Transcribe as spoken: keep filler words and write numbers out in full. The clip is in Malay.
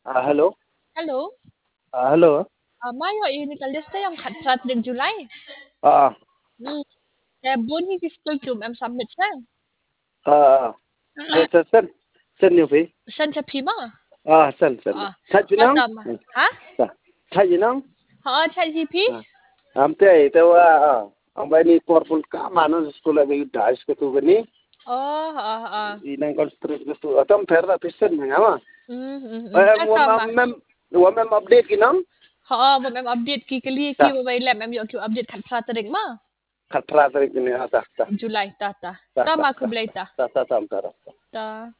Ah, hello. Hello. Ah, hello. Uh, Mayo, ini kalista yung katrat ng July. Ah, Hmm. Kaya buni di school tum em submit sa. ah, sen sen sen sen nhiều phí. San sa pima. Ah, sen sen. Ah. Thay chị nong. Katam. Ha? Thay chị nong. Ha, chat G P. Am te itu ah, ang bay ni powerful ka mano sekolah bagi das ke tu gani. Oh, ah, ah. Inang konstruk ke tu. Atam perda pisen ngama. Hmm, hmm, hmm. Eh, wa Katam. mem wa mem update ki nong. Ha, wo em update ki kali ki wo bay lem em yo ki update katrat ring ma. Khat pra tarik ni ata ta. July ta ta. Ta Ta ta ma kublay ta. ta ta ta ta. Ta.